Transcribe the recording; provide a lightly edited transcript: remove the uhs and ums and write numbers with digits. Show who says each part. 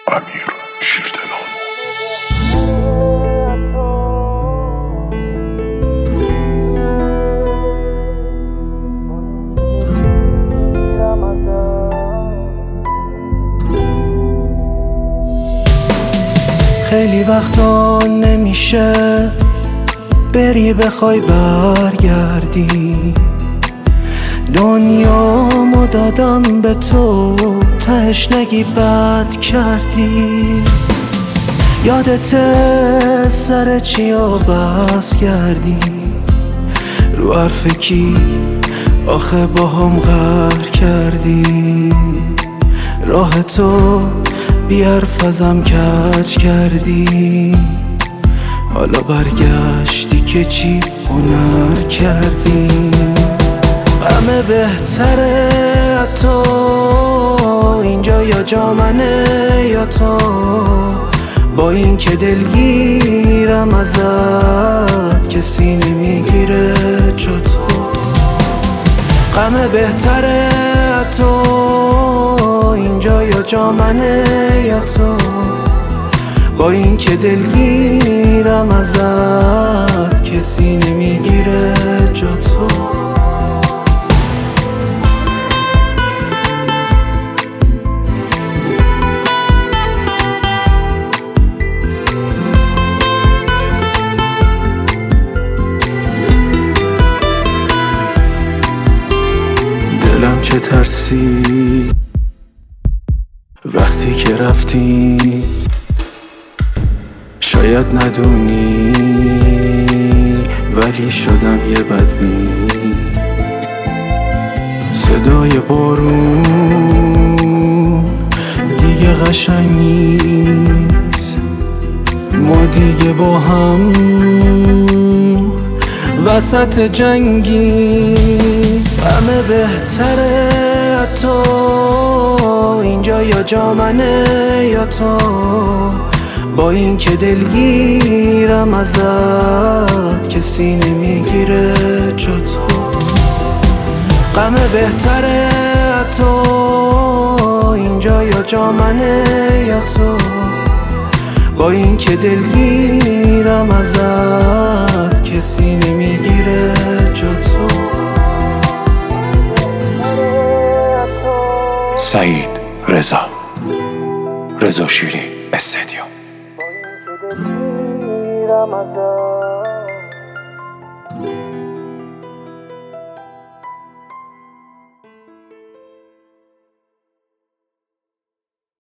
Speaker 1: امیر شیردلان.
Speaker 2: خیلی وقتا نمیشه بری بخوای برگردی، دنیامو دادم به تو، تهش نگی بد کردی. یادت سر چیا بس کردی، رو حرف کی آخه با هم غر کردی. راه تو بی حرف ازم کج کردی، حالا برگشتی که چی هنر کردی. همه بهتره تو اینجا، یا جا منه یا تو، با این که دلگیرم ازت کسی نمیگیره چو تو. همه بهتره تو اینجا، یا جا منه یا تو، با این که دلگیرم ازت کسی نمیگیره جا تو. دلم چه ترسی وقتی که رفتی، شاید ندونی ولی شدم یه بدبین. صدای بارون دیگه قشنگ نیست، ما دیگه با هم وسط جنگی. همه بهتره تو اینجا، یا جا منه یا تو، با این که دلگیرم ازت کسی نمیگیره چو تو. غمه بهتره تو اینجا، یا جا منه یا تو، با این که دلگیرم ازت کسی نمیگیره چو تو.
Speaker 1: سعید رضا شیری استدیو.
Speaker 2: با این که دلگیرم ازت